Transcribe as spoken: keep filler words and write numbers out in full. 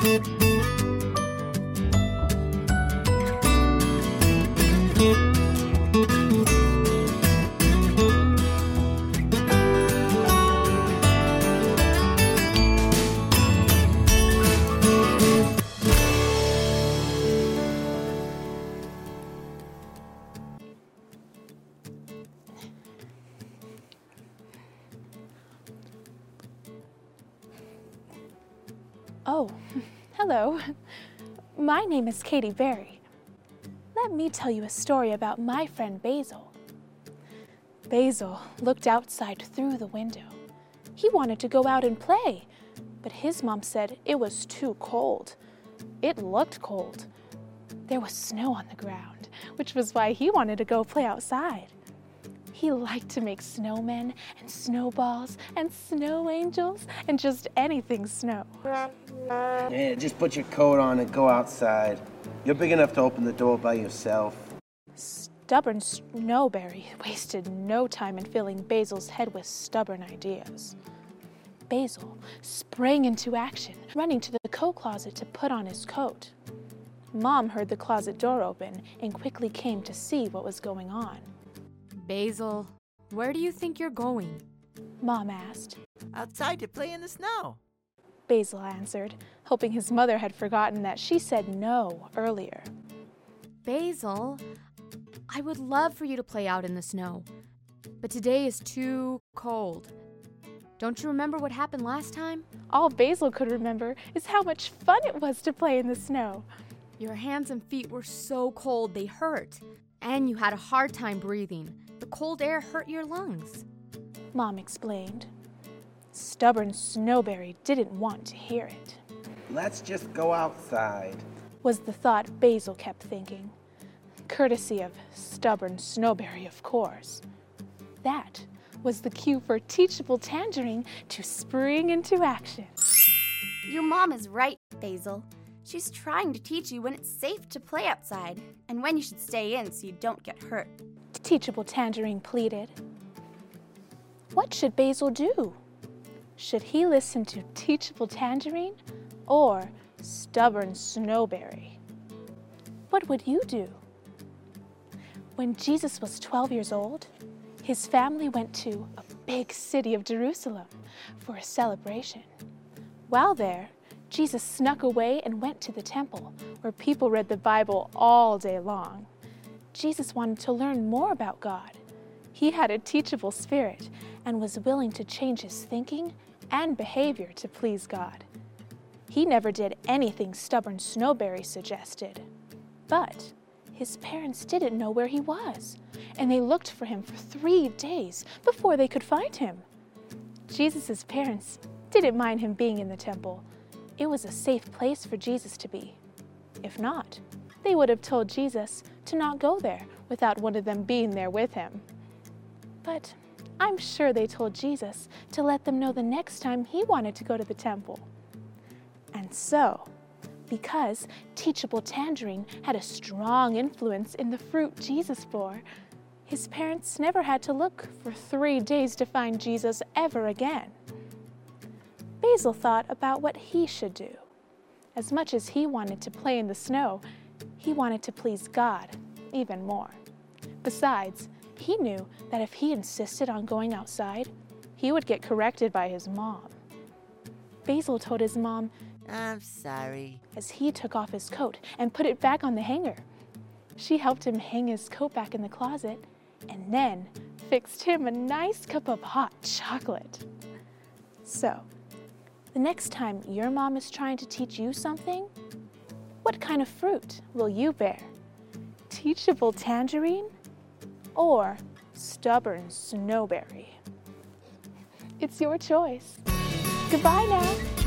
Oh, hello. My name is Katie Berry. Let me tell you a story about my friend Basil. Basil looked outside through the window. He wanted to go out and play, but his mom said it was too cold. It looked cold. There was snow on the ground, which was why he wanted to go play outside. He liked to make snowmen and snowballs and snow angels and just anything snow. Yeah, just put your coat on and go outside. You're big enough to open the door by yourself. Stubborn Snowberry wasted no time in filling Basil's head with stubborn ideas. Basil sprang into action, running to the coat closet to put on his coat. Mom heard the closet door open and quickly came to see what was going on. Basil, where do you think you're going? Mom asked. Outside to play in the snow. Basil answered, hoping his mother had forgotten that she said no earlier. Basil, I would love for you to play out in the snow, but today is too cold. Don't you remember what happened last time? All Basil could remember is how much fun it was to play in the snow. Your hands and feet were so cold they hurt, and you had a hard time breathing. The cold air hurt your lungs. Mom explained. Stubborn Snowberry didn't want to hear it. Let's just go outside, was the thought Basil kept thinking. Courtesy of Stubborn Snowberry, of course. That was the cue for Teachable Tangerine to spring into action. Your mom is right, Basil. She's trying to teach you when it's safe to play outside and when you should stay in so you don't get hurt. Teachable Tangerine pleaded. What should Basil do? Should he listen to Teachable Tangerine or Stubborn Snowberry? What would you do? When Jesus was twelve years old, his family went to a big city of Jerusalem for a celebration. While there, Jesus snuck away and went to the temple, where people read the Bible all day long. Jesus wanted to learn more about God. He had a teachable spirit and was willing to change his thinking and behavior to please God. He never did anything Stubborn Snowberry suggested. But his parents didn't know where he was, and they looked for him for three days before they could find him. Jesus' parents didn't mind him being in the temple. It was a safe place for Jesus to be. If not, they would have told Jesus to not go there without one of them being there with him. But I'm sure they told Jesus to let them know the next time he wanted to go to the temple. And so, because Teachable Tangerine had a strong influence in the fruit Jesus bore, his parents never had to look for three days to find Jesus ever again. Basil thought about what he should do. As much as he wanted to play in the snow, he wanted to please God even more. Besides, he knew that if he insisted on going outside, he would get corrected by his mom. Basil told his mom, I'm sorry, as he took off his coat and put it back on the hanger. She helped him hang his coat back in the closet and then fixed him a nice cup of hot chocolate. So, the next time your mom is trying to teach you something, what kind of fruit will you bear? Teachable Tangerine or Stubborn Snowberry? It's your choice. Goodbye now.